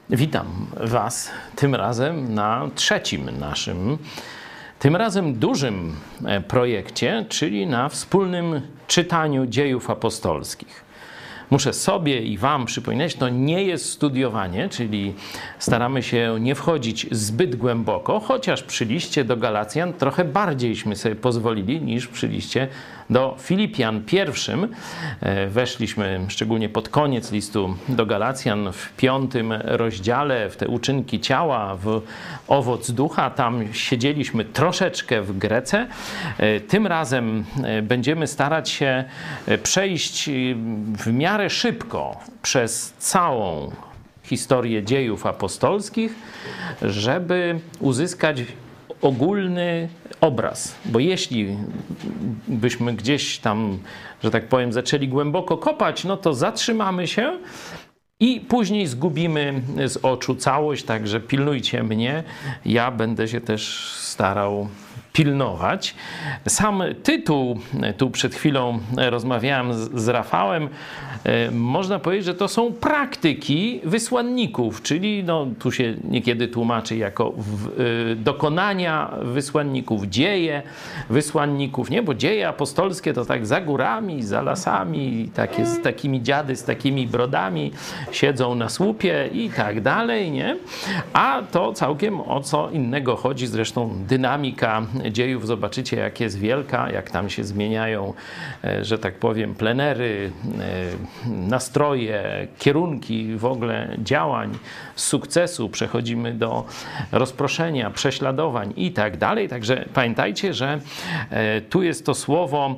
Witam Was tym razem na trzecim naszym, tym razem dużym projekcie, czyli na wspólnym czytaniu dziejów apostolskich. Muszę sobie i Wam przypominać, to nie jest studiowanie, czyli staramy się nie wchodzić zbyt głęboko, chociaż przy liście do Galacjan trochę bardziejśmy sobie pozwolili niż przy liście do Filipian pierwszym. Weszliśmy szczególnie pod koniec listu do Galacjan w 5 rozdziale, w te uczynki ciała, w owoc ducha. Tam siedzieliśmy troszeczkę w Grece. Tym razem będziemy starać się przejść w miarę szybko przez całą historię dziejów apostolskich, żeby uzyskać ogólny obraz. Bo jeśli byśmy gdzieś tam, że tak powiem, zaczęli głęboko kopać, no to zatrzymamy się i później zgubimy z oczu całość, także pilnujcie mnie. Ja będę się też starał pilnować. Sam tytuł, tu przed chwilą rozmawiałem z Rafałem, można powiedzieć, że to są praktyki wysłanników, czyli no, tu się niekiedy tłumaczy jako dokonania wysłanników, dzieje wysłanników, nie? Bo dzieje apostolskie to tak za górami, za lasami, takie, z takimi dziady, z takimi brodami siedzą na słupie i tak dalej, nie? A to całkiem o co innego chodzi, zresztą dynamika dziejów, zobaczycie jak jest wielka, jak tam się zmieniają, że tak powiem, plenery, nastroje, kierunki w ogóle działań, sukcesu, przechodzimy do rozproszenia, prześladowań i tak dalej. Także pamiętajcie, że tu jest to słowo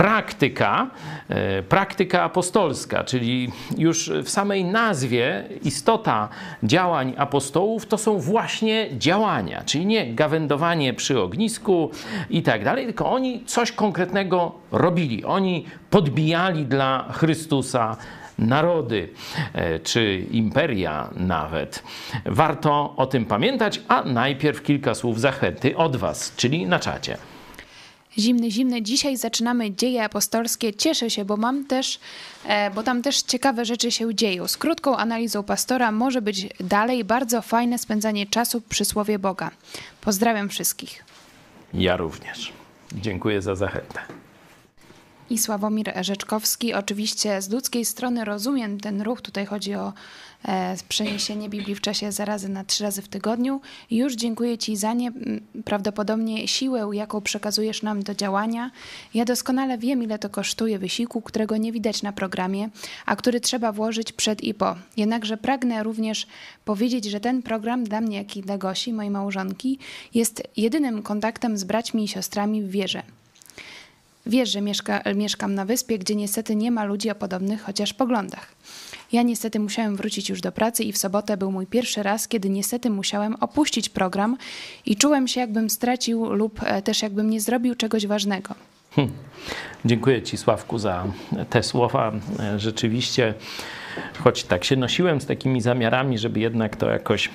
praktyka apostolska, czyli już w samej nazwie istota działań apostołów to są właśnie działania, czyli nie gawędowanie przy ognisku i tak dalej, tylko oni coś konkretnego robili. Oni podbijali dla Chrystusa narody, czy imperia nawet. Warto o tym pamiętać, a najpierw kilka słów zachęty od Was, czyli na czacie. Zimny. Dzisiaj zaczynamy dzieje apostolskie. Cieszę się, bo tam też ciekawe rzeczy się dzieją. Z krótką analizą pastora może być dalej bardzo fajne spędzanie czasu przy Słowie Boga. Pozdrawiam wszystkich. Ja również. Dziękuję za zachętę. I Sławomir Rzeczkowski. Oczywiście z ludzkiej strony rozumiem ten ruch. Tutaj chodzi o przeniesienie Biblii w czasie zarazy na 3 razy w tygodniu. I już dziękuję Ci za nie, prawdopodobnie siłę, jaką przekazujesz nam do działania. Ja doskonale wiem, ile to kosztuje wysiłku, którego nie widać na programie, a który trzeba włożyć przed i po. Jednakże pragnę również powiedzieć, że ten program dla mnie, jak i dla Gosi, mojej małżonki, jest jedynym kontaktem z braćmi i siostrami w wierze. Wiesz, że mieszkam na wyspie, gdzie niestety nie ma ludzi o podobnych chociaż poglądach. Ja niestety musiałem wrócić już do pracy i w sobotę był mój pierwszy raz, kiedy niestety musiałem opuścić program i czułem się, jakbym stracił lub też jakbym nie zrobił czegoś ważnego. Dziękuję Ci, Sławku, za te słowa. Rzeczywiście, choć tak się nosiłem z takimi zamiarami, żeby jednak to jakoś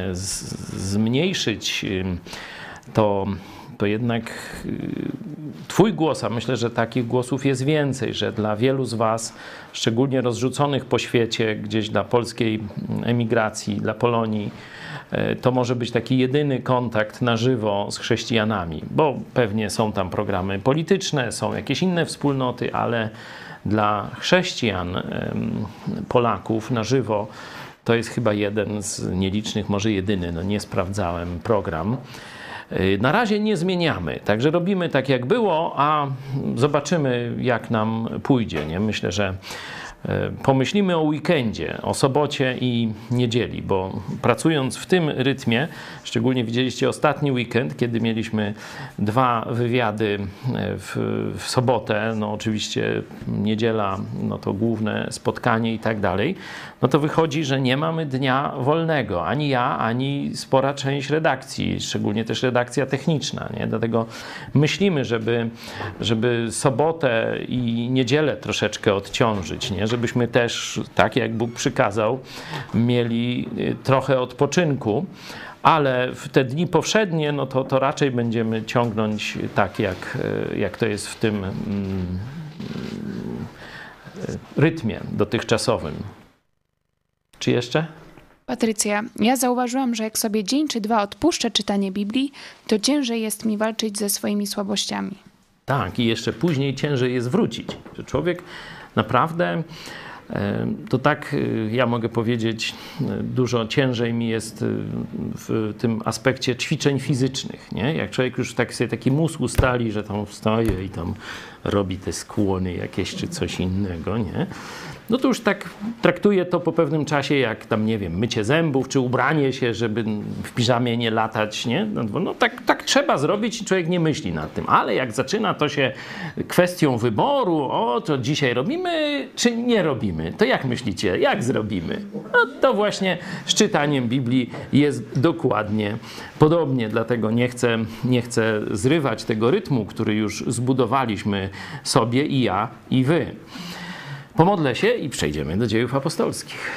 zmniejszyć, to jednak Twój głos, a myślę, że takich głosów jest więcej, że dla wielu z Was, szczególnie rozrzuconych po świecie, gdzieś dla polskiej emigracji, dla Polonii, to może być taki jedyny kontakt na żywo z chrześcijanami, bo pewnie są tam programy polityczne, są jakieś inne wspólnoty, ale dla chrześcijan, Polaków na żywo to jest chyba jeden z nielicznych, może jedyny, no nie sprawdzałem, program. Na razie nie zmieniamy, także robimy tak jak było, a zobaczymy jak nam pójdzie. Nie? Myślę, że pomyślimy o weekendzie, o sobocie i niedzieli, bo pracując w tym rytmie, szczególnie widzieliście ostatni weekend, kiedy mieliśmy 2 wywiady w sobotę, no oczywiście niedziela, no to główne spotkanie i tak dalej, no to wychodzi, że nie mamy dnia wolnego, ani ja, ani spora część redakcji, szczególnie też redakcja techniczna, nie? Dlatego myślimy, żeby sobotę i niedzielę troszeczkę odciążyć, nie? Żebyśmy też, tak jak Bóg przykazał, mieli trochę odpoczynku, ale w te dni powszednie, no to raczej będziemy ciągnąć tak, jak to jest w tym rytmie dotychczasowym. Czy jeszcze? Patrycja, ja zauważyłam, że jak sobie dzień czy dwa odpuszczę czytanie Biblii, to ciężej jest mi walczyć ze swoimi słabościami. Tak, i jeszcze później ciężej jest wrócić. Że człowiek naprawdę, to tak ja mogę powiedzieć, dużo ciężej mi jest w tym aspekcie ćwiczeń fizycznych. Nie? Jak człowiek już tak sobie taki mózg ustali, że tam wstaje i tam robi te skłony jakieś czy coś innego, nie? No to już tak traktuje to po pewnym czasie jak tam, nie wiem, mycie zębów, czy ubranie się, żeby w piżamie nie latać, nie? No tak trzeba zrobić i człowiek nie myśli nad tym. Ale jak zaczyna to się kwestią wyboru, o, to dzisiaj robimy, czy nie robimy, to jak myślicie, jak zrobimy? No to właśnie z czytaniem Biblii jest dokładnie podobnie, dlatego nie chcę zrywać tego rytmu, który już zbudowaliśmy sobie i ja, i wy. Pomodlę się i przejdziemy do Dziejów Apostolskich.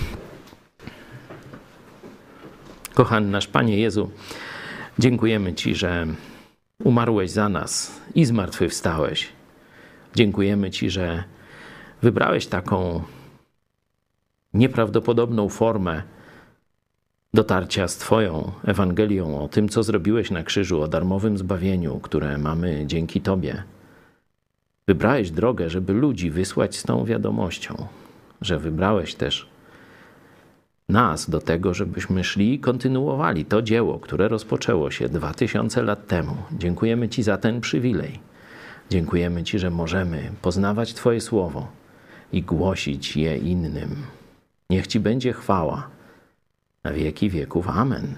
Kochany nasz Panie Jezu, dziękujemy Ci, że umarłeś za nas i zmartwychwstałeś. Dziękujemy Ci, że wybrałeś taką nieprawdopodobną formę dotarcia z Twoją Ewangelią o tym, co zrobiłeś na krzyżu, o darmowym zbawieniu, które mamy dzięki Tobie. Wybrałeś drogę, żeby ludzi wysłać z tą wiadomością, że wybrałeś też nas do tego, żebyśmy szli i kontynuowali to dzieło, które rozpoczęło się 2000 lat temu. Dziękujemy Ci za ten przywilej. Dziękujemy Ci, że możemy poznawać Twoje słowo i głosić je innym. Niech Ci będzie chwała na wieki wieków. Amen.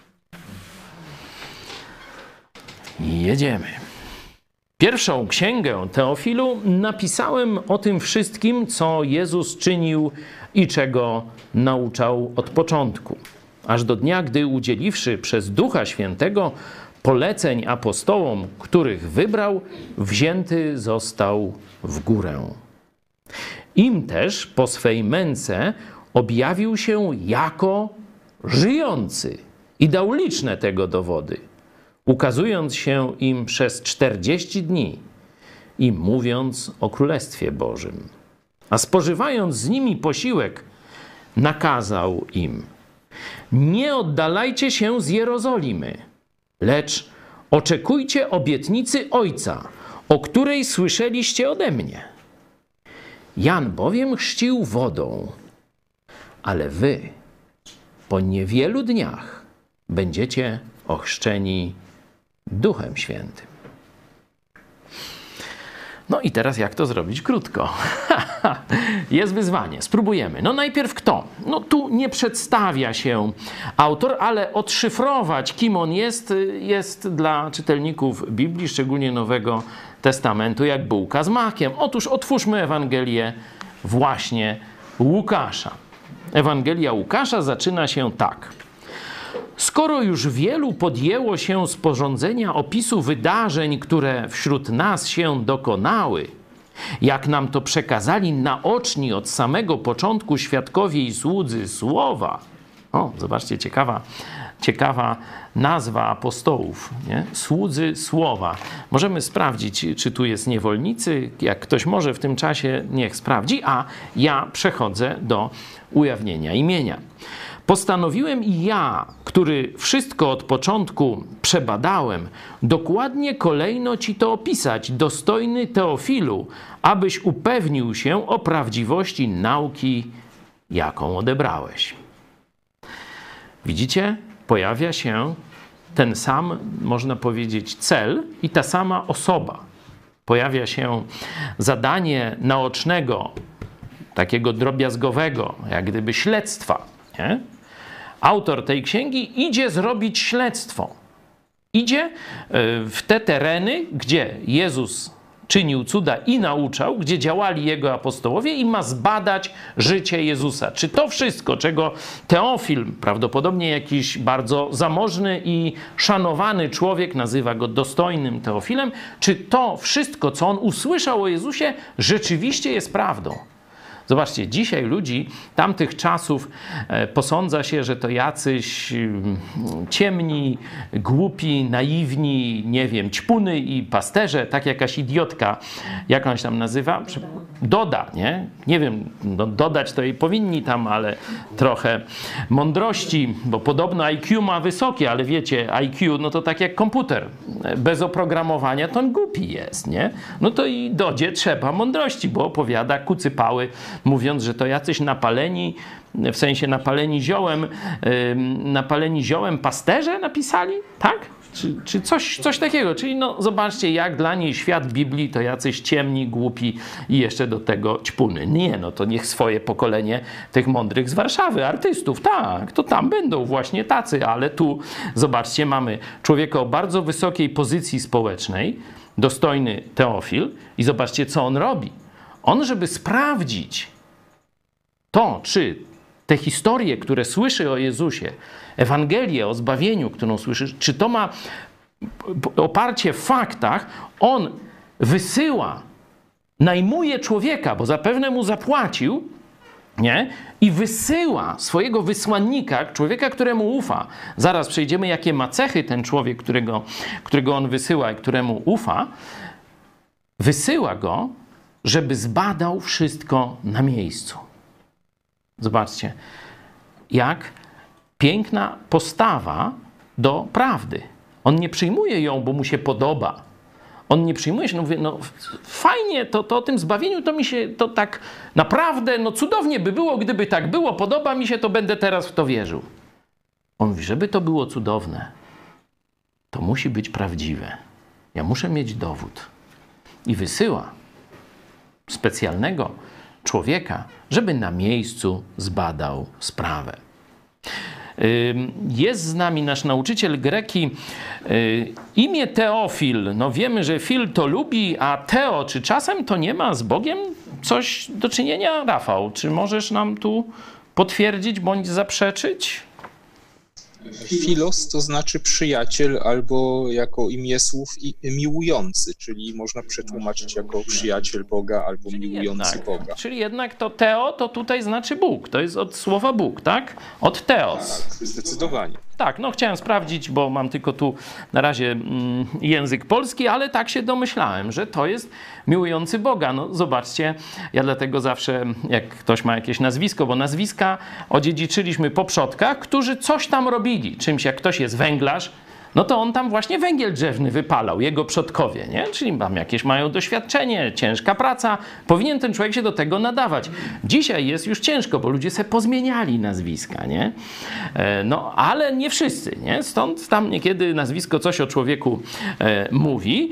I jedziemy. Pierwszą księgę Teofilu napisałem o tym wszystkim, co Jezus czynił i czego nauczał od początku, aż do dnia, gdy udzieliwszy przez Ducha Świętego poleceń apostołom, których wybrał, wzięty został w górę. Im też po swej męce objawił się jako żyjący i dał liczne tego dowody, ukazując się im przez 40 dni i mówiąc o Królestwie Bożym. A spożywając z nimi posiłek, nakazał im: nie oddalajcie się z Jerozolimy, lecz oczekujcie obietnicy Ojca, o której słyszeliście ode mnie. Jan bowiem chrzcił wodą, ale wy po niewielu dniach będziecie ochrzczeni Duchem Świętym. No i teraz jak to zrobić krótko? Jest wyzwanie, spróbujemy. No najpierw kto? No tu nie przedstawia się autor, ale odszyfrować, kim on jest dla czytelników Biblii, szczególnie Nowego Testamentu, jak bułka z makiem. Otóż otwórzmy Ewangelię właśnie Łukasza. Ewangelia Łukasza zaczyna się tak. Skoro już wielu podjęło się sporządzenia opisu wydarzeń, które wśród nas się dokonały, jak nam to przekazali naoczni od samego początku świadkowie i słudzy Słowa. O, zobaczcie, ciekawa nazwa apostołów, nie? Słudzy Słowa. Możemy sprawdzić, czy tu jest niewolnicy. Jak ktoś może w tym czasie, niech sprawdzi, a ja przechodzę do ujawnienia imienia. Postanowiłem i ja, który wszystko od początku przebadałem, dokładnie kolejno ci to opisać, dostojny Teofilu, abyś upewnił się o prawdziwości nauki, jaką odebrałeś. Widzicie? Pojawia się ten sam, można powiedzieć, cel i ta sama osoba. Pojawia się zadanie naocznego, takiego drobiazgowego, jak gdyby śledztwa. Nie? Autor tej księgi idzie zrobić śledztwo. Idzie w te tereny, gdzie Jezus czynił cuda i nauczał, gdzie działali jego apostołowie i ma zbadać życie Jezusa. Czy to wszystko, czego Teofil, prawdopodobnie jakiś bardzo zamożny i szanowany człowiek, nazywa go dostojnym Teofilem, czy to wszystko, co on usłyszał o Jezusie, rzeczywiście jest prawdą? Zobaczcie, dzisiaj ludzi tamtych czasów posądza się, że to jacyś ciemni, głupi, naiwni, nie wiem, ćpuny i pasterze, tak jakaś idiotka, jak ona się tam nazywa? Doda, nie? Nie wiem, no dodać to jej powinni tam, ale trochę mądrości, bo podobno IQ ma wysokie, ale wiecie, IQ, no to tak jak komputer. Bez oprogramowania to on głupi jest, nie? No to i Dodzie trzeba mądrości, bo opowiada kucypały, mówiąc, że to jacyś napaleni, w sensie napaleni ziołem pasterze napisali, tak? Czy coś takiego. Czyli no zobaczcie, jak dla niej świat Biblii to jacyś ciemni, głupi i jeszcze do tego ćpuny. Nie, no to niech swoje pokolenie tych mądrych z Warszawy, artystów, tak, to tam będą właśnie tacy, ale tu zobaczcie, mamy człowieka o bardzo wysokiej pozycji społecznej, dostojny Teofil i zobaczcie, co on robi. On, żeby sprawdzić to, czy te historie, które słyszy o Jezusie, Ewangelię o zbawieniu, którą słyszy, czy to ma oparcie w faktach, on wysyła, najmuje człowieka, bo zapewne mu zapłacił, nie? I wysyła swojego wysłannika, człowieka, któremu ufa. Zaraz przejdziemy, jakie ma cechy ten człowiek, którego on wysyła i któremu ufa. Wysyła go, żeby zbadał wszystko na miejscu. Zobaczcie, jak piękna postawa do prawdy. On nie przyjmuje ją, bo mu się podoba. On nie przyjmuje się, no mówi, no fajnie, to o tym zbawieniu to mi się, to tak naprawdę, no cudownie by było, gdyby tak było, podoba mi się, to będę teraz w to wierzył. On mówi, żeby to było cudowne, to musi być prawdziwe. Ja muszę mieć dowód. I wysyła specjalnego człowieka, żeby na miejscu zbadał sprawę. Jest z nami nasz nauczyciel greki, imię Teofil. No wiemy, że Fil to lubi, a Teo, czy czasem to nie ma z Bogiem coś do czynienia? Rafał, czy możesz nam tu potwierdzić bądź zaprzeczyć? Filos to znaczy przyjaciel, albo jako imię słów miłujący, czyli można przetłumaczyć jako przyjaciel Boga albo miłujący Boga. Czyli jednak to Teo to tutaj znaczy Bóg. To jest od słowa Bóg, tak? Od Teos. Tak, zdecydowanie. Tak, no chciałem sprawdzić, bo mam tylko tu na razie język polski, ale tak się domyślałem, że to jest miłujący Boga. No zobaczcie, ja dlatego zawsze, jak ktoś ma jakieś nazwisko, bo nazwiska odziedziczyliśmy po przodkach, którzy coś tam robili. Czymś, jak ktoś jest węglarz, no to on tam właśnie węgiel drzewny wypalał, jego przodkowie, nie? Czyli tam jakieś mają doświadczenie, ciężka praca. Powinien ten człowiek się do tego nadawać. Dzisiaj jest już ciężko, bo ludzie sobie pozmieniali nazwiska, nie? No, ale nie wszyscy, nie? Stąd tam niekiedy nazwisko coś o człowieku mówi,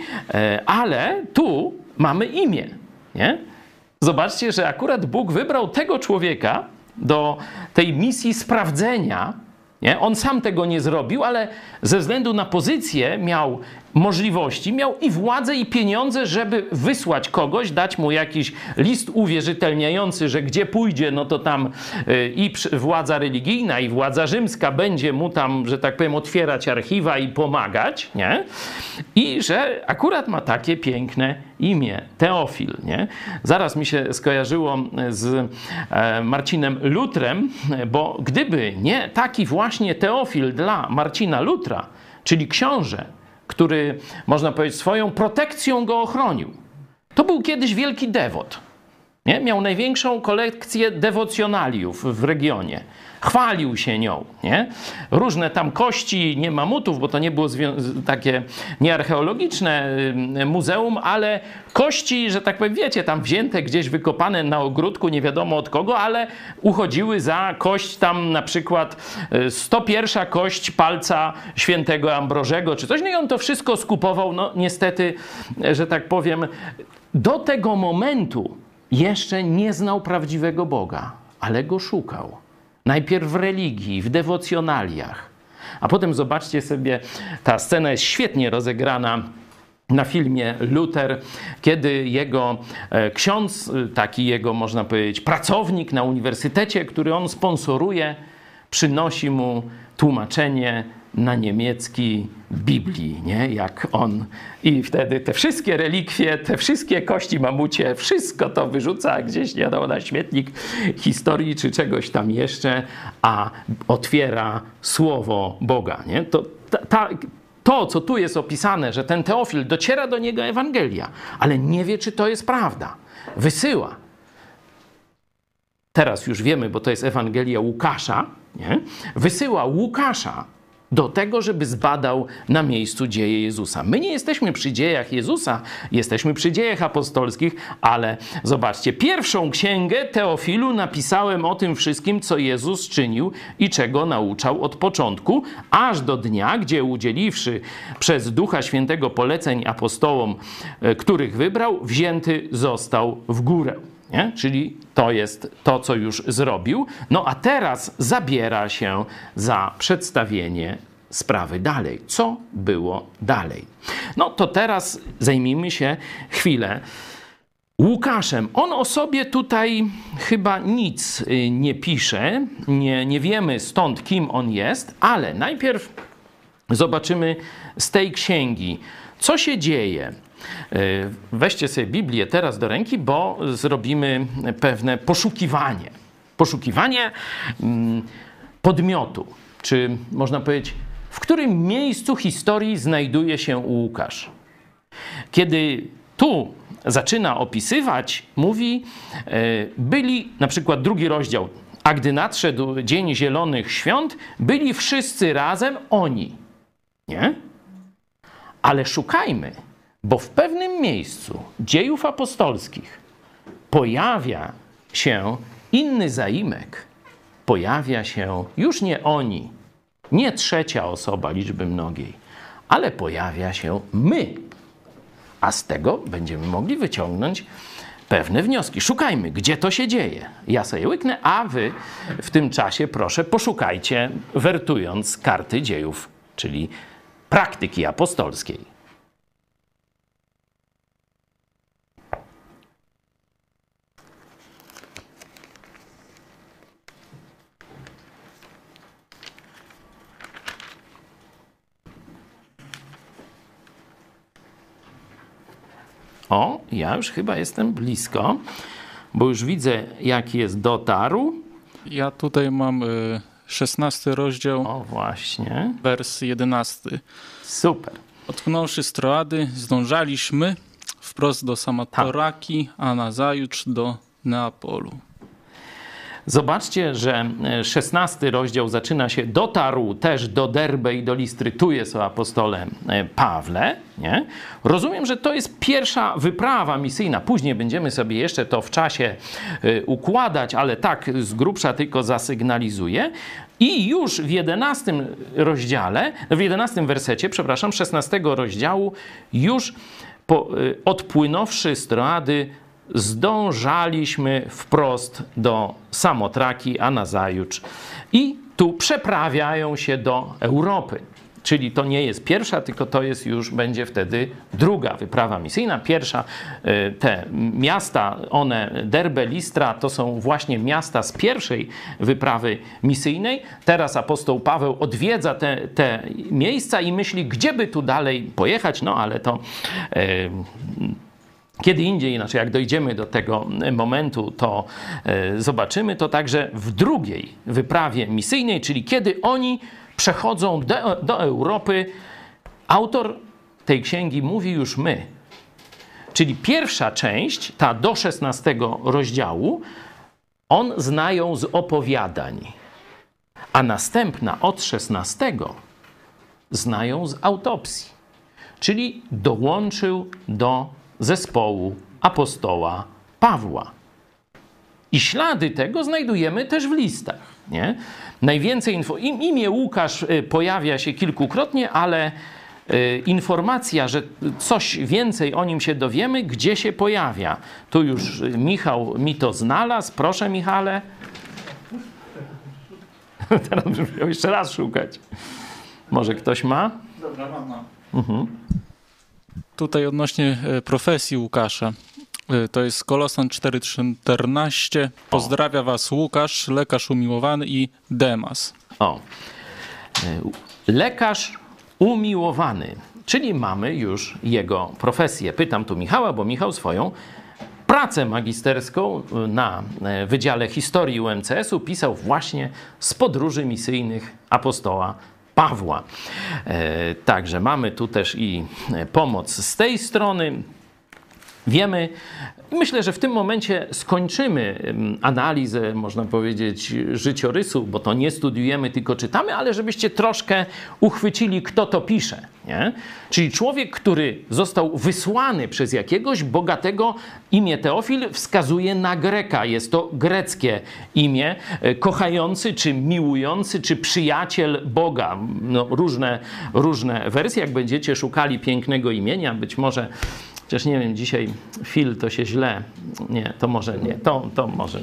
ale tu mamy imię, nie? Zobaczcie, że akurat Bóg wybrał tego człowieka do tej misji sprawdzenia. Nie? On sam tego nie zrobił, ale ze względu na pozycję miał możliwości, miał i władzę, i pieniądze, żeby wysłać kogoś, dać mu jakiś list uwierzytelniający, że gdzie pójdzie, no to tam i władza religijna, i władza rzymska będzie mu tam, że tak powiem, otwierać archiwa i pomagać, nie? I że akurat ma takie piękne imię, Teofil, nie? Zaraz mi się skojarzyło z Marcinem Lutrem, bo gdyby nie taki właśnie Teofil dla Marcina Lutra, czyli książę, który, można powiedzieć, swoją protekcją go ochronił. To był kiedyś wielki dewot. Nie? Miał największą kolekcję dewocjonaliów w regionie. Chwalił się nią. Nie? Różne tam kości, nie mamutów, bo to nie było takie niearcheologiczne muzeum, ale kości, że tak powiem, wiecie, tam wzięte gdzieś, wykopane na ogródku, nie wiadomo od kogo, ale uchodziły za kość tam na przykład 101. kość palca świętego Ambrożego czy coś. No i on to wszystko skupował, no niestety, że tak powiem, do tego momentu jeszcze nie znał prawdziwego Boga, ale go szukał. Najpierw w religii, w dewocjonaliach. A potem zobaczcie sobie, ta scena jest świetnie rozegrana na filmie Luther, kiedy jego ksiądz, taki jego, można powiedzieć, pracownik na uniwersytecie, który on sponsoruje, przynosi mu tłumaczenie na niemiecki Biblii, nie? Jak on. I wtedy te wszystkie relikwie, te wszystkie kości mamucie, wszystko to wyrzuca gdzieś, nie wiadomo, na śmietnik historii czy czegoś tam jeszcze, a otwiera Słowo Boga, nie? To, co tu jest opisane, że ten Teofil dociera do niego Ewangelia, ale nie wie, czy to jest prawda. Wysyła. Teraz już wiemy, bo to jest Ewangelia Łukasza, nie? Wysyła Łukasza do tego, żeby zbadał na miejscu dzieje Jezusa. My nie jesteśmy przy dziejach Jezusa, jesteśmy przy dziejach apostolskich, ale zobaczcie, pierwszą księgę Teofilu napisałem o tym wszystkim, co Jezus czynił i czego nauczał od początku, aż do dnia, gdzie udzieliwszy przez Ducha Świętego poleceń apostołom, których wybrał, wzięty został w górę. Nie? Czyli to jest to, co już zrobił. No a teraz zabiera się za przedstawienie sprawy dalej. Co było dalej? No to teraz zajmijmy się chwilę Łukaszem. On o sobie tutaj chyba nic nie pisze. Nie wiemy stąd, kim on jest, ale najpierw zobaczymy z tej księgi, co się dzieje. Weźcie sobie Biblię teraz do ręki, bo zrobimy pewne poszukiwanie. Poszukiwanie podmiotu, czy można powiedzieć, w którym miejscu historii znajduje się Łukasz. Kiedy tu zaczyna opisywać, mówi, byli, na przykład 2 rozdział, a gdy nadszedł Dzień Zielonych Świąt, byli wszyscy razem oni. Nie? Ale szukajmy, bo w pewnym miejscu Dziejów Apostolskich pojawia się inny zaimek. Pojawia się już nie oni, nie trzecia osoba liczby mnogiej, ale pojawia się my. A z tego będziemy mogli wyciągnąć pewne wnioski. Szukajmy, gdzie to się dzieje. Ja sobie łyknę, a wy w tym czasie proszę poszukajcie, wertując karty dziejów, czyli praktyki apostolskiej. O, ja już chyba jestem blisko, bo już widzę, jaki jest dotarł. Ja tutaj mam 16 rozdział, O, właśnie. wers 11. Super. Odpłynąwszy z Troady, zdążaliśmy wprost do Samatoraki, a nazajutrz do Neapolu. Zobaczcie, że 16 rozdział zaczyna się, dotarł też do Derbe i do Listry, tu jest o apostole Pawle. Nie? Rozumiem, że to jest pierwsza wyprawa misyjna. Później będziemy sobie jeszcze to w czasie układać, ale tak z grubsza tylko zasygnalizuję. I już w 11 rozdziale, w 11 wersecie, przepraszam, 16 rozdziału, już odpłynąwszy z Troady, zdążaliśmy wprost do Samotraki, a nazajutrz. I tu przeprawiają się do Europy. Czyli to nie jest pierwsza, tylko to jest już, będzie wtedy druga wyprawa misyjna. Pierwsza, te miasta, one, Derbe, Listra, to są właśnie miasta z pierwszej wyprawy misyjnej. Teraz apostoł Paweł odwiedza te miejsca i myśli, gdzie by tu dalej pojechać, no ale to... Kiedy indziej, inaczej jak dojdziemy do tego momentu, to zobaczymy to także w drugiej wyprawie misyjnej, czyli kiedy oni przechodzą do Europy. Autor tej księgi mówi już my. Czyli pierwsza część, ta do 16 rozdziału, on znają z opowiadań, a następna od 16 znają z autopsji. Czyli dołączył do zespołu apostoła Pawła. I ślady tego znajdujemy też w listach. Nie? Najwięcej imię Łukasz pojawia się kilkukrotnie, ale informacja, że coś więcej o nim się dowiemy, gdzie się pojawia. Tu już Michał mi to znalazł. Proszę, Michale. Teraz bym musiał jeszcze raz szukać. Może ktoś ma? Dobra, mam. Tutaj odnośnie profesji Łukasza. To jest Kolosan 4:14. Pozdrawia was Łukasz, lekarz umiłowany i Demas. O. lekarz umiłowany, czyli mamy już jego profesję. Pytam tu Michała, bo Michał swoją pracę magisterską na Wydziale Historii UMCS-u pisał właśnie z podróży misyjnych apostoła Pawła. Także mamy tu też i pomoc z tej strony. Wiemy, myślę, że w tym momencie skończymy analizę, można powiedzieć, życiorysu, bo to nie studiujemy, tylko czytamy, ale żebyście troszkę uchwycili, kto to pisze. Nie? Czyli człowiek, który został wysłany przez jakiegoś bogatego, imię Teofil wskazuje na Greka. Jest to greckie imię, kochający, czy miłujący, czy przyjaciel Boga. No, różne wersje. Jak będziecie szukali pięknego imienia, być może... Chociaż nie wiem, dzisiaj Phil to się źle. Nie, to może nie. To może.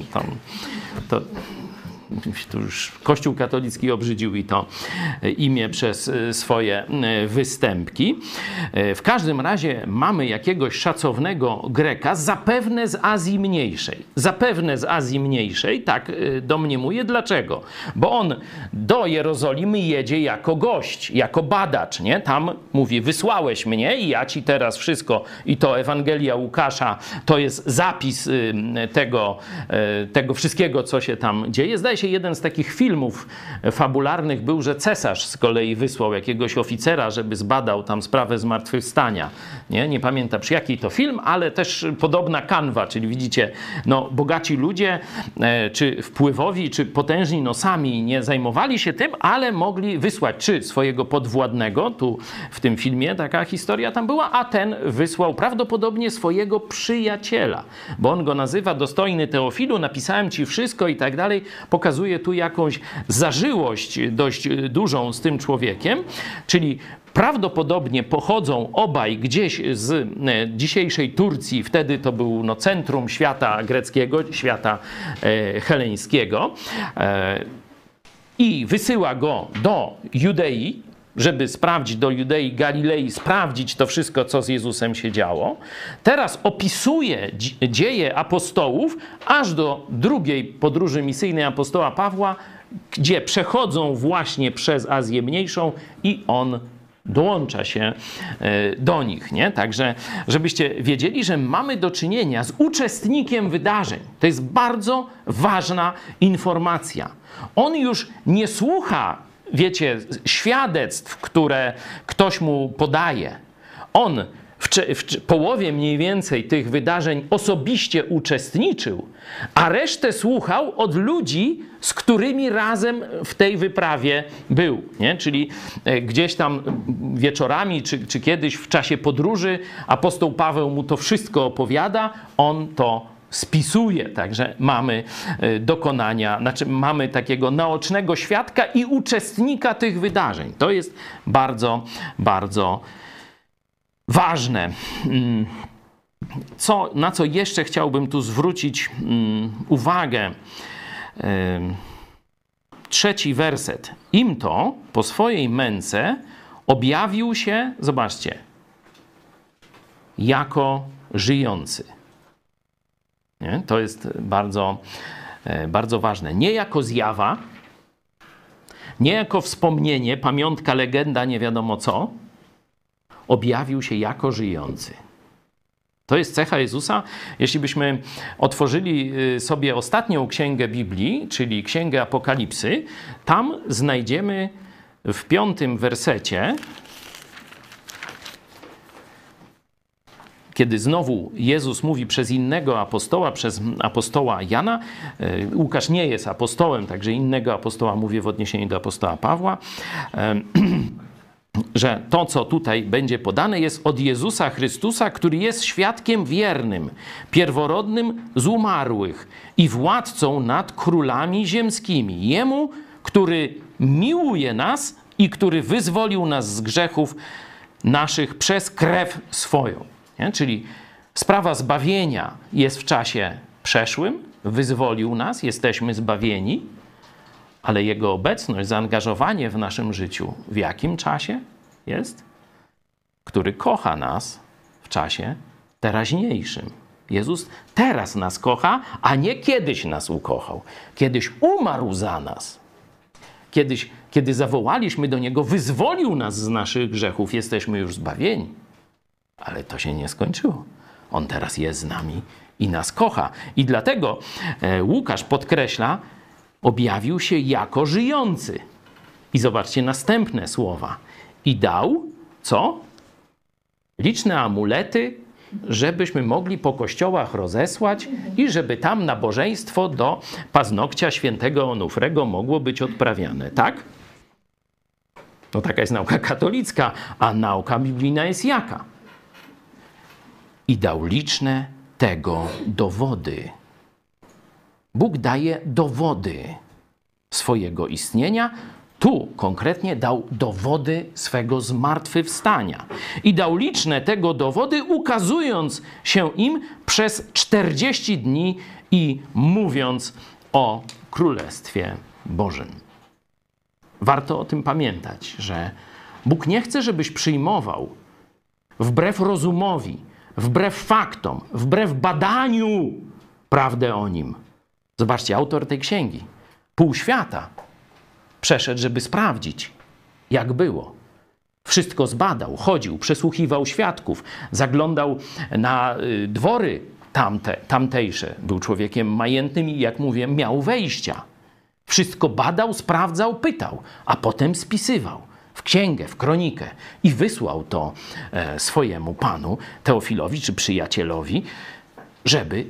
Tu już Kościół katolicki obrzydził i to imię przez swoje występki. W każdym razie mamy jakiegoś szacownego Greka, zapewne z Azji Mniejszej. Zapewne z Azji Mniejszej, tak domniemuję. Dlaczego? Bo on do Jerozolimy jedzie jako gość, jako badacz, nie? Tam mówi, wysłałeś mnie i ja ci teraz wszystko, i to Ewangelia Łukasza, to jest zapis tego wszystkiego, co się tam dzieje. Zdaje się, jeden z takich filmów fabularnych był, że cesarz z kolei wysłał jakiegoś oficera, żeby zbadał tam sprawę zmartwychwstania. Nie pamiętam przy jaki to film, ale też podobna kanwa, czyli widzicie, no bogaci ludzie, czy wpływowi, czy potężni, no sami nie zajmowali się tym, ale mogli wysłać czy swojego podwładnego, tu w tym filmie taka historia tam była, a ten wysłał prawdopodobnie swojego przyjaciela, bo on go nazywa dostojny Teofilu, napisałem ci wszystko i tak dalej, pokazuje tu jakąś zażyłość dość dużą z tym człowiekiem, czyli prawdopodobnie pochodzą obaj gdzieś z dzisiejszej Turcji, wtedy to był centrum świata greckiego, świata heleńskiego, i wysyła go do Judei, żeby sprawdzić, do Judei, Galilei, sprawdzić to wszystko, co z Jezusem się działo. Teraz opisuje dzieje apostołów aż do drugiej podróży misyjnej apostoła Pawła, gdzie przechodzą właśnie przez Azję Mniejszą i on dołącza się do nich. Nie? Także, żebyście wiedzieli, że mamy do czynienia z uczestnikiem wydarzeń. To jest bardzo ważna informacja. On już nie słucha, wiecie, świadectw, które ktoś mu podaje. On w połowie mniej więcej tych wydarzeń osobiście uczestniczył, a resztę słuchał od ludzi, z którymi razem w tej wyprawie był. Nie? Czyli gdzieś tam wieczorami, czy kiedyś w czasie podróży apostoł Paweł mu to wszystko opowiada, on to spisuje, także mamy dokonania, znaczy mamy takiego naocznego świadka i uczestnika tych wydarzeń. To jest bardzo, bardzo ważne. Na co jeszcze chciałbym tu zwrócić uwagę? 3 werset. Im to po swojej męce objawił się, zobaczcie, jako żyjący. Nie? To jest bardzo, bardzo ważne. Nie jako zjawa, nie jako wspomnienie, pamiątka, legenda, nie wiadomo co. Objawił się jako żyjący. To jest cecha Jezusa. Jeśli byśmy otworzyli sobie ostatnią księgę Biblii, czyli księgę Apokalipsy, tam znajdziemy w 5 wersecie, kiedy znowu Jezus mówi przez innego apostoła, przez apostoła Jana, Łukasz nie jest apostołem, także innego apostoła mówię w odniesieniu do apostoła Pawła, że to, co tutaj będzie podane, jest od Jezusa Chrystusa, który jest świadkiem wiernym, pierworodnym z umarłych i władcą nad królami ziemskimi. Jemu, który miłuje nas i który wyzwolił nas z grzechów naszych przez krew swoją. Nie? Czyli sprawa zbawienia jest w czasie przeszłym, wyzwolił nas, jesteśmy zbawieni, ale Jego obecność, zaangażowanie w naszym życiu w jakim czasie jest? Który kocha nas w czasie teraźniejszym. Jezus teraz nas kocha, a nie kiedyś nas ukochał. Kiedyś umarł za nas. kiedyś, kiedy zawołaliśmy do Niego, wyzwolił nas z naszych grzechów, jesteśmy już zbawieni. Ale to się nie skończyło. On teraz jest z nami i nas kocha. I dlatego Łukasz podkreśla, objawił się jako żyjący. I zobaczcie następne słowa. I dał, co? Liczne amulety, żebyśmy mogli po kościołach rozesłać i żeby tam nabożeństwo do paznokcia świętego Onufrego mogło być odprawiane, tak? No taka jest nauka katolicka, a nauka biblijna jest jaka? I dał liczne tego dowody. Bóg daje dowody swojego istnienia. Tu konkretnie dał dowody swego zmartwychwstania. I dał liczne tego dowody, ukazując się im przez 40 dni i mówiąc o Królestwie Bożym. Warto o tym pamiętać, że Bóg nie chce, żebyś przyjmował wbrew rozumowi, wbrew faktom, wbrew badaniu prawdę o Nim. Zobaczcie, autor tej księgi, pół świata przeszedł, żeby sprawdzić, jak było. Wszystko zbadał, chodził, przesłuchiwał świadków, zaglądał na dwory tamtejsze. Był człowiekiem majętnym i, jak mówię, miał wejścia. Wszystko badał, sprawdzał, pytał, a potem spisywał w księgę, w kronikę i wysłał to swojemu panu Teofilowi czy przyjacielowi, żeby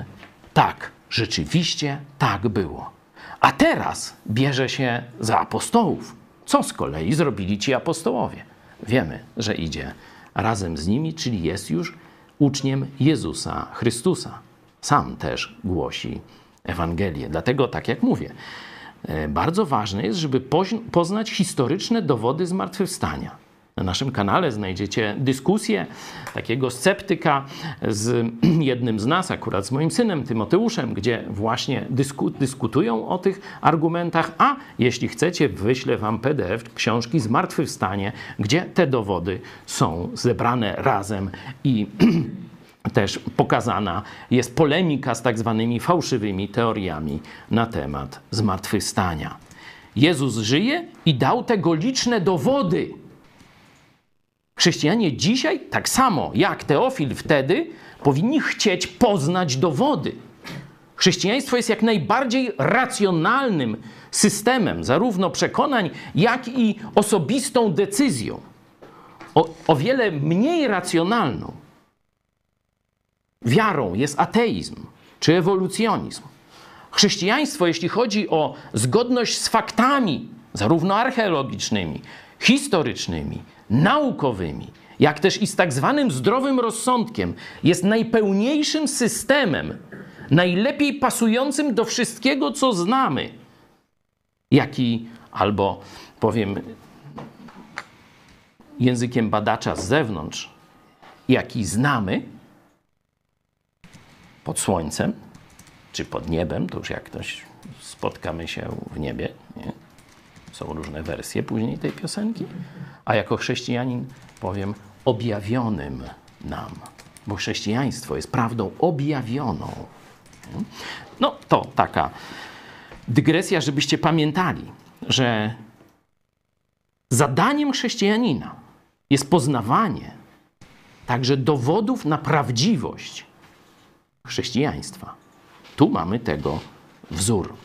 rzeczywiście tak było. A teraz bierze się za apostołów. Co z kolei zrobili ci apostołowie? Wiemy, że idzie razem z nimi, czyli jest już uczniem Jezusa Chrystusa. Sam też głosi Ewangelię. Dlatego, tak jak mówię, bardzo ważne jest, żeby poznać historyczne dowody zmartwychwstania. Na naszym kanale znajdziecie dyskusję takiego sceptyka z jednym z nas, akurat z moim synem Tymoteuszem, gdzie właśnie dyskutują o tych argumentach, a jeśli chcecie, wyślę wam PDF książki Zmartwychwstanie, gdzie te dowody są zebrane razem i też pokazana jest polemika z tak zwanymi fałszywymi teoriami na temat zmartwychwstania. Jezus żyje i dał tego liczne dowody. Chrześcijanie dzisiaj, tak samo jak Teofil wtedy, powinni chcieć poznać dowody. Chrześcijaństwo jest jak najbardziej racjonalnym systemem, zarówno przekonań, jak i osobistą decyzją. O wiele mniej racjonalną wiarą jest ateizm czy ewolucjonizm. Chrześcijaństwo, jeśli chodzi o zgodność z faktami, zarówno archeologicznymi, historycznymi, naukowymi, jak też i z tak zwanym zdrowym rozsądkiem, jest najpełniejszym systemem, najlepiej pasującym do wszystkiego, co znamy. Jaki, albo powiem językiem badacza z zewnątrz, jaki znamy pod słońcem, czy pod niebem, to już jak ktoś spotkamy się w niebie, nie? Są różne wersje później tej piosenki. A jako chrześcijanin powiem objawionym nam. Bo chrześcijaństwo jest prawdą objawioną. No to taka dygresja, żebyście pamiętali, że zadaniem chrześcijanina jest poznawanie także dowodów na prawdziwość chrześcijaństwa. Tu mamy tego wzór.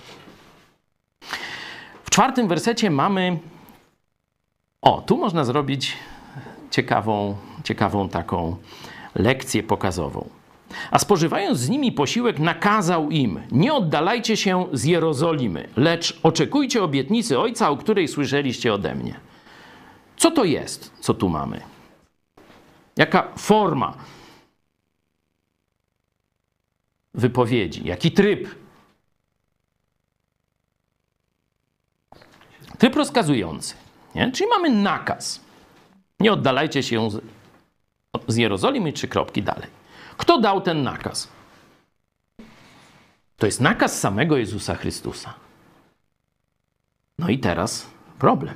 W 4 wersecie mamy... tu można zrobić ciekawą taką lekcję pokazową. A spożywając z nimi posiłek, nakazał im: nie oddalajcie się z Jerozolimy, lecz oczekujcie obietnicy Ojca, o której słyszeliście ode mnie. Co to jest, co tu mamy? Jaka forma wypowiedzi? Jaki tryb? Tryb rozkazujący. Nie? Czyli mamy nakaz. Nie oddalajcie się z Jerozolimy, 3 kropki dalej. Kto dał ten nakaz? To jest nakaz samego Jezusa Chrystusa. No i teraz problem.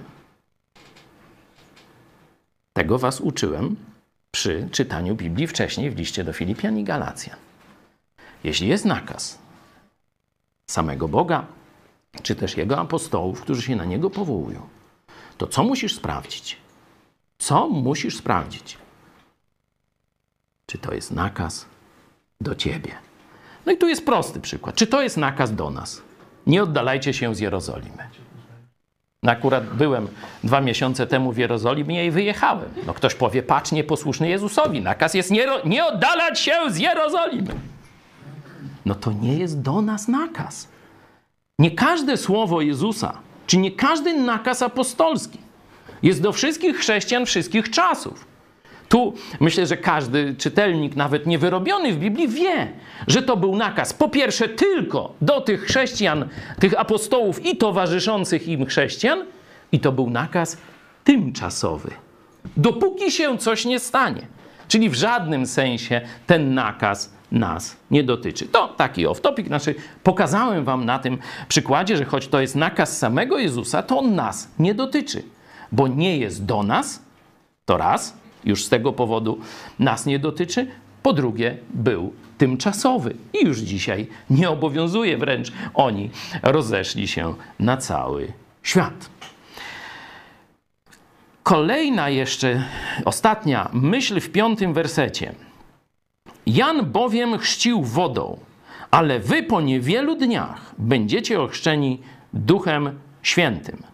Tego was uczyłem przy czytaniu Biblii wcześniej w liście do Filipian i Galacjan. Jeśli jest nakaz samego Boga, czy też jego apostołów, którzy się na niego powołują, to co musisz sprawdzić? Co musisz sprawdzić? Czy to jest nakaz do ciebie? No i tu jest prosty przykład. Czy to jest nakaz do nas? Nie oddalajcie się z Jerozolimy. No akurat byłem 2 miesiące temu w Jerozolimie i wyjechałem. No ktoś powie, patrz, nieposłuszny Jezusowi. Nakaz jest nie oddalać się z Jerozolimy. No to nie jest do nas nakaz. Nie każde słowo Jezusa, czy nie każdy nakaz apostolski jest do wszystkich chrześcijan wszystkich czasów. Tu myślę, że każdy czytelnik, nawet niewyrobiony w Biblii, wie, że to był nakaz po pierwsze tylko do tych chrześcijan, tych apostołów i towarzyszących im chrześcijan, i to był nakaz tymczasowy. Dopóki się coś nie stanie. Czyli w żadnym sensie ten nakaz nas nie dotyczy. To taki off-topic, znaczy pokazałem wam na tym przykładzie, że choć to jest nakaz samego Jezusa, to on nas nie dotyczy, bo nie jest do nas, to raz, już z tego powodu nas nie dotyczy, po drugie był tymczasowy i już dzisiaj nie obowiązuje, wręcz oni rozeszli się na cały świat. Kolejna jeszcze, ostatnia myśl w 5. wersecie. Jan bowiem chrzcił wodą, ale wy po niewielu dniach będziecie ochrzczeni Duchem Świętym.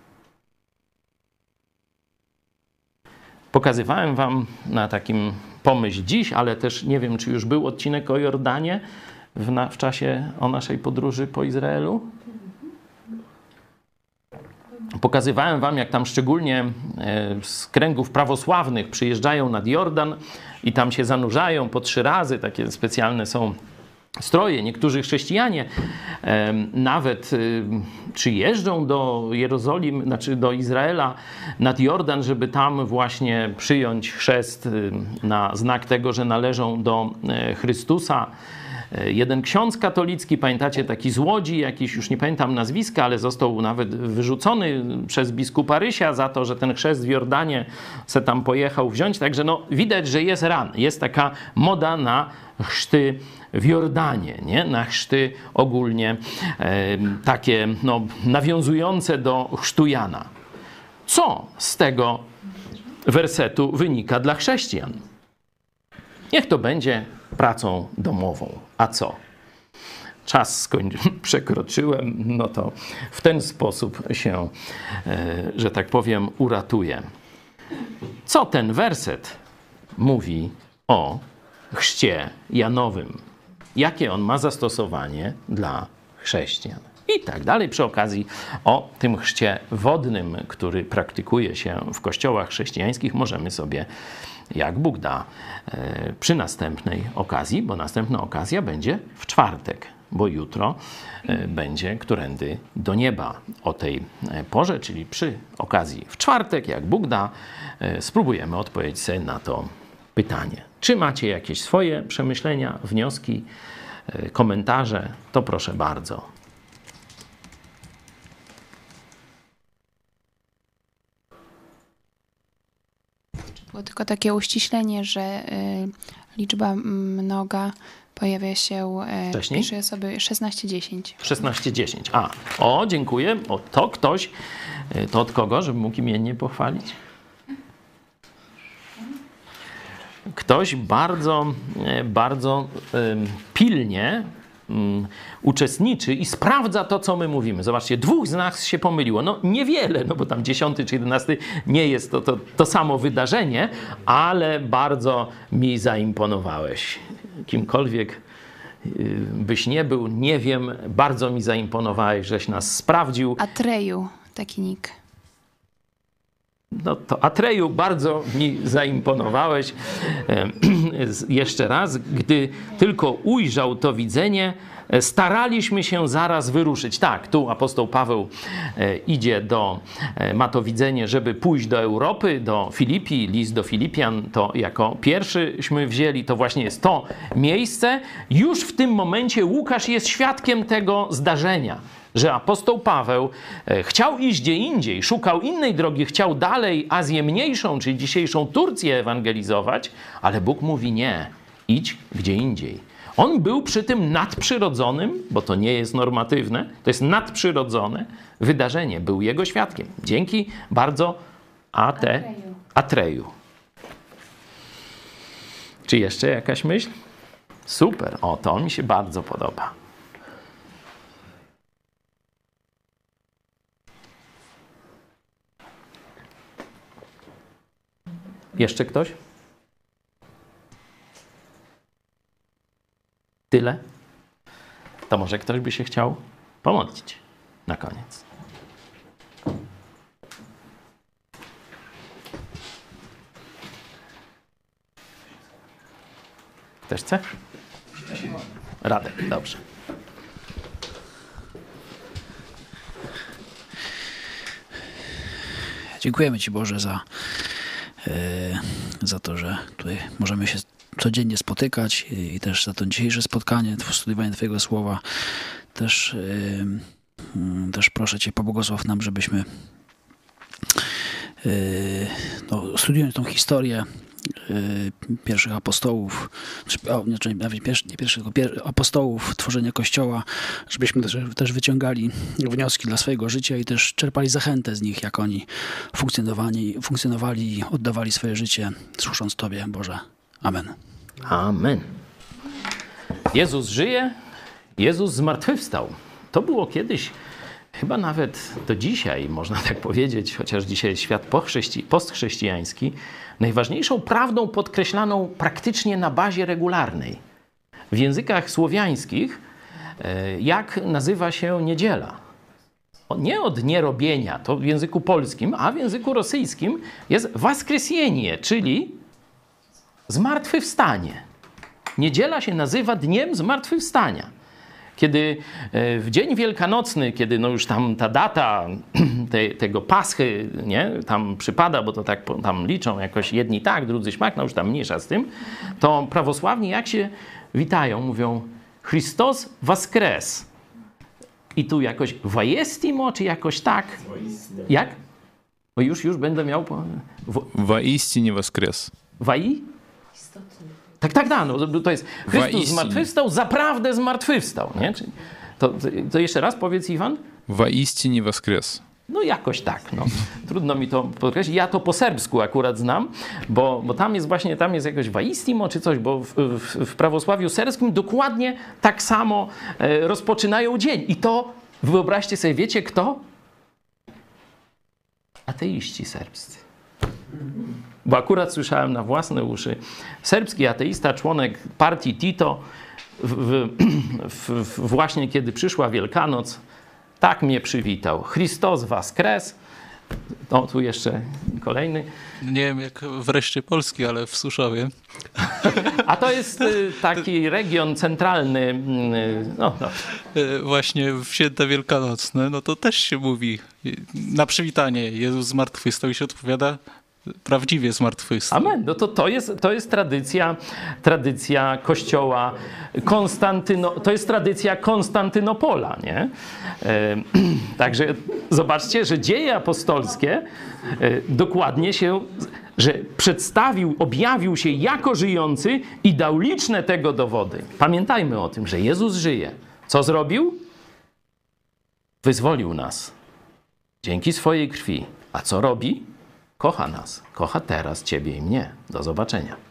Pokazywałem wam na takim pomyśl dziś, ale też nie wiem, czy już był odcinek o Jordanie w czasie o naszej podróży po Izraelu. Pokazywałem wam, jak tam szczególnie z kręgów prawosławnych przyjeżdżają nad Jordan i tam się zanurzają po 3 razy. Takie specjalne są stroje. Niektórzy chrześcijanie nawet czy jeżdżą do Jerozolimy, znaczy do Izraela nad Jordan, żeby tam właśnie przyjąć chrzest na znak tego, że należą do Chrystusa. Jeden ksiądz katolicki, pamiętacie, taki z Łodzi, jakiś, już nie pamiętam nazwiska, ale został nawet wyrzucony przez biskupa Rysia za to, że ten chrzest w Jordanie se tam pojechał wziąć. Także no, widać, że jest ran. Jest taka moda na chrzty w Jordanie, nie? Na chrzty ogólnie takie no, nawiązujące do chrztu Jana. Co z tego wersetu wynika dla chrześcijan? Niech to będzie pracą domową. A co? Czas przekroczyłem, no to w ten sposób się, że tak powiem, uratuję. Co ten werset mówi o chrzcie Janowym? Jakie on ma zastosowanie dla chrześcijan? I tak dalej. Przy okazji o tym chrzcie wodnym, który praktykuje się w kościołach chrześcijańskich, możemy sobie, jak Bóg da, przy następnej okazji, bo następna okazja będzie w czwartek, bo jutro będzie Którędy do nieba o tej porze, czyli przy okazji w czwartek, jak Bóg da, spróbujemy odpowiedzieć sobie na to pytanie. Czy macie jakieś swoje przemyślenia, wnioski, komentarze? To proszę bardzo. Było tylko takie uściślenie, że liczba mnoga pojawia się w pierwszej osobie 16:10. 16:10. A, o, dziękuję. O, to ktoś, to od kogo, żeby mógł imiennie pochwalić? Ktoś bardzo pilnie uczestniczy i sprawdza to, co my mówimy. Zobaczcie, 2 z nas się pomyliło. No niewiele, no bo tam 10 czy 11 nie jest to samo wydarzenie, ale bardzo mi zaimponowałeś. Kimkolwiek byś nie był, nie wiem, bardzo mi zaimponowałeś, żeś nas sprawdził. Atreju, taki nick. No to Atreju, bardzo mi zaimponowałeś. Jeszcze raz, gdy tylko ujrzał to widzenie, staraliśmy się zaraz wyruszyć. Tak, tu apostoł Paweł ma to widzenie, żeby pójść do Europy, do Filipi, list do Filipian, to jako pierwszyśmy wzięli, to właśnie jest to miejsce. Już w tym momencie Łukasz jest świadkiem tego zdarzenia, że apostoł Paweł chciał iść gdzie indziej, szukał innej drogi, chciał dalej Azję Mniejszą, czyli dzisiejszą Turcję ewangelizować, ale Bóg mówi nie, idź gdzie indziej. On był przy tym nadprzyrodzonym, bo to nie jest normatywne, to jest nadprzyrodzone wydarzenie. Był jego świadkiem. Dzięki bardzo Atreju. Czy jeszcze jakaś myśl? Super. O, to mi się bardzo podoba. Jeszcze ktoś? Tyle? To może ktoś by się chciał pomodlić na koniec. Ktoś chce? Radek, dobrze. Dziękujemy Ci, Boże, za to, że tutaj możemy się codziennie spotykać i też za to dzisiejsze spotkanie, studiowanie Twojego Słowa. Też proszę Cię, pobłogosław nam, żebyśmy studiując tą historię pierwszych apostołów, nawet nie pierwszych, tylko apostołów, tworzenia Kościoła, żebyśmy też wyciągali wnioski dla swojego życia i też czerpali zachętę z nich, jak oni funkcjonowali i oddawali swoje życie, służąc Tobie, Boże. Amen. Amen. Jezus żyje, Jezus zmartwychwstał. To było kiedyś, chyba nawet do dzisiaj, można tak powiedzieć, chociaż dzisiaj jest świat postchrześcijański, najważniejszą prawdą podkreślaną praktycznie na bazie regularnej. W językach słowiańskich, jak nazywa się niedziela? Nie od nierobienia, to w języku polskim, a w języku rosyjskim jest воскресение, czyli zmartwychwstanie. Niedziela się nazywa dniem zmartwychwstania. Kiedy w dzień wielkanocny, kiedy no już tam ta data tego Paschy, nie, tam przypada, bo to tak tam liczą jakoś jedni tak, drudzy śmak, no już tam mniejsza z tym, to prawosławni jak się witają, mówią Chrystus воскрес. I tu jakoś воістимо, czy jakoś tak? Jak? Bo już będę miał... Воистине воскрес. Tak, no, to jest Chrystus zmartwychwstał, zaprawdę zmartwychwstał. Nie? To jeszcze raz powiedz, Iwan. Воистине воскрес. No jakoś tak, no. Trudno mi to podkreślić. Ja to po serbsku akurat znam, bo tam jest właśnie, tam jest jakoś waistimo czy coś, bo w prawosławiu serbskim dokładnie tak samo rozpoczynają dzień. I to, wyobraźcie sobie, wiecie kto? Ateiści serbscy. Bo akurat słyszałem na własne uszy, serbski ateista, członek partii Tito, właśnie kiedy przyszła Wielkanoc, tak mnie przywitał. Chrystus воскрес. O, tu jeszcze kolejny. Nie wiem jak wreszcie Polski, ale w Suszowie. A to jest taki region centralny. Właśnie w święta wielkanocne, no to też się mówi na przywitanie Jezus zmartwychwstał i się odpowiada prawdziwie zmartwychwstał. Amen. No to jest tradycja Kościoła to jest tradycja Konstantynopola, nie? Także zobaczcie, że dzieje apostolskie dokładnie że przedstawił, objawił się jako żyjący i dał liczne tego dowody. Pamiętajmy o tym, że Jezus żyje. Co zrobił? Wyzwolił nas dzięki swojej krwi. A co robi? Kocha nas. Kocha teraz ciebie i mnie. Do zobaczenia.